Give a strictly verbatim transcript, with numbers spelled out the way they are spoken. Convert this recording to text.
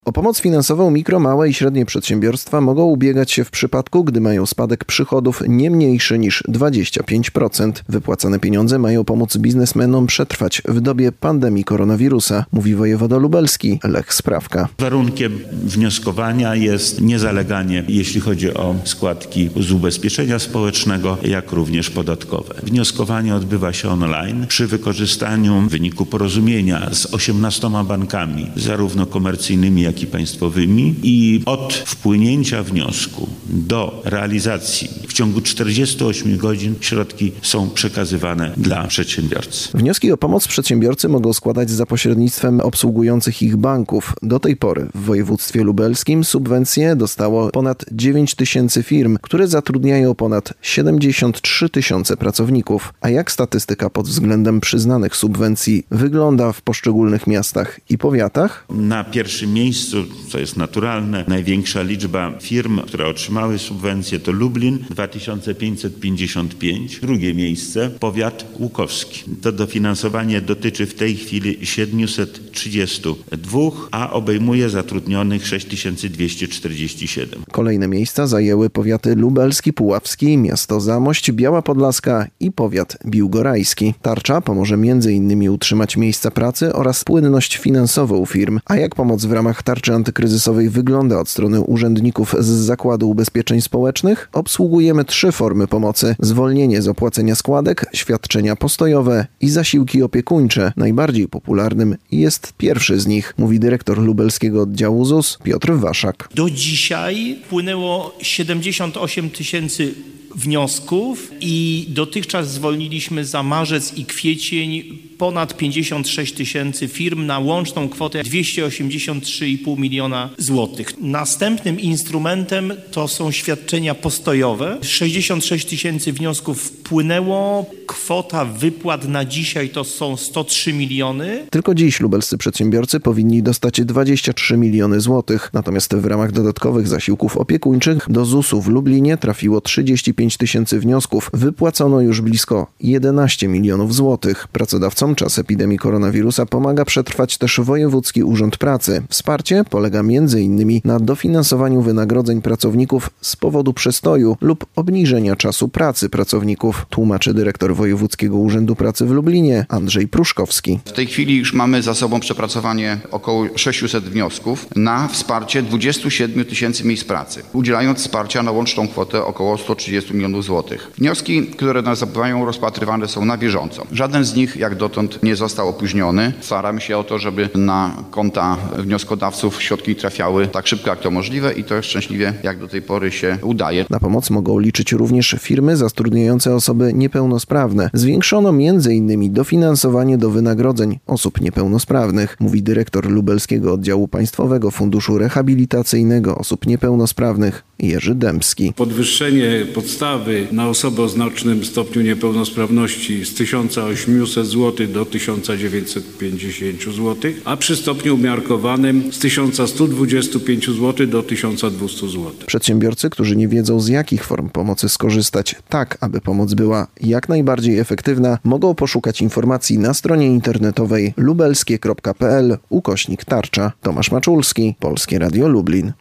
O pomoc finansową mikro, małe i średnie przedsiębiorstwa mogą ubiegać się w przypadku, gdy mają spadek przychodów nie mniejszy niż dwadzieścia pięć procent. Wypłacane pieniądze mają pomóc biznesmenom przetrwać w dobie pandemii koronawirusa, mówi wojewoda lubelski Lech Sprawka. Warunkiem wnioskowania jest niezaleganie, jeśli chodzi o składki z ubezpieczenia społecznego, jak również podatkowe. Wnioskowanie odbywa się online przy wykorzystaniu wyniku porozumienia z osiemnastoma bankami, zarówno komercyjnymi, jak i państwowymi, i od wpłynięcia wniosku do realizacji w ciągu czterdziestu ośmiu godzin środki są przekazywane dla przedsiębiorcy. Wnioski o pomoc przedsiębiorcy mogą składać za pośrednictwem obsługujących ich banków. Do tej pory w województwie lubelskim subwencje dostało ponad dziewięć tysięcy firm, które zatrudniają ponad siedemdziesiąt trzy tysiące pracowników. A jak statystyka pod względem przyznanych subwencji wygląda w poszczególnych miastach i powiatach? Na pierwszym miejscu, co jest naturalne, największa liczba firm, które otrzymały subwencję, to Lublin, dwa tysiące pięćset pięćdziesiąt pięć. Drugie miejsce, powiat łukowski. To dofinansowanie dotyczy w tej chwili siedmiuset trzydziestu dwóch, a obejmuje zatrudnionych sześć tysięcy dwieście czterdzieści siedem. Kolejne miejsca zajęły powiaty lubelski, puławski, miasto Zamość, Biała Podlaska i powiat biłgorajski. Tarcza pomoże między innymi utrzymać miejsca pracy oraz płynność finansową firm. A jak pomoc w ramach tarczy antykryzysowej wygląda od strony urzędników z Zakładu Ubezpieczeń Społecznych? Obsługujemy trzy formy pomocy. Zwolnienie z opłacenia składek, świadczenia postojowe i zasiłki opiekuńcze. Najbardziej popularnym jest pierwszy z nich, mówi dyrektor lubelskiego oddziału Z U S Piotr Waszak. Do dzisiaj wpłynęło siedemdziesiąt osiem tysięcy wniosków i dotychczas zwolniliśmy za marzec i kwiecień ponad pięćdziesiąt sześć tysięcy firm na łączną kwotę dwieście osiemdziesiąt trzy i pół miliona złotych. Następnym instrumentem to są świadczenia postojowe. sześćdziesiąt sześć tysięcy wniosków wpłynęło. Kwota wypłat na dzisiaj to są sto trzy miliony. Tylko dziś lubelscy przedsiębiorcy powinni dostać dwadzieścia trzy miliony złotych. Natomiast w ramach dodatkowych zasiłków opiekuńczych do Z U S u w Lublinie trafiło trzydzieści pięć tysięcy wniosków. Wypłacono już blisko jedenaście milionów złotych. Pracodawcom czas epidemii koronawirusa pomaga przetrwać też Wojewódzki Urząd Pracy. Wsparcie polega między innymi na dofinansowaniu wynagrodzeń pracowników z powodu przestoju lub obniżenia czasu pracy pracowników, tłumaczy dyrektor Wojewódzkiego Urzędu Pracy w Lublinie Andrzej Pruszkowski. W tej chwili już mamy za sobą przepracowanie około sześciuset wniosków na wsparcie dwudziestu siedmiu tysięcy miejsc pracy, udzielając wsparcia na łączną kwotę około sto trzydzieści milionów złotych. Wnioski, które nas zapływają, rozpatrywane są na bieżąco. Żaden z nich jak dotąd nie został opóźniony. Staramy się o to, żeby na konta wnioskodawców środki trafiały tak szybko jak to możliwe i to szczęśliwie jak do tej pory się udaje. Na pomoc mogą liczyć również firmy zatrudniające osoby niepełnosprawne. Zwiększono między innymi dofinansowanie do wynagrodzeń osób niepełnosprawnych, mówi dyrektor lubelskiego oddziału Państwowego Funduszu Rehabilitacyjnego Osób Niepełnosprawnych Jerzy Dębski. Podwyższenie podstawy na osobę o znacznym stopniu niepełnosprawności z tysiąc osiemset złotych do tysiąc dziewięćset pięćdziesiąt złotych, a przy stopniu umiarkowanym z tysiąc sto dwadzieścia pięć złotych do tysiąc dwieście złotych. Przedsiębiorcy, którzy nie wiedzą z jakich form pomocy skorzystać, tak aby pomoc była jak najbardziej efektywna, mogą poszukać informacji na stronie internetowej lubelskie kropka p l ukośnik tarcza. Tomasz Maczulski, Polskie Radio Lublin.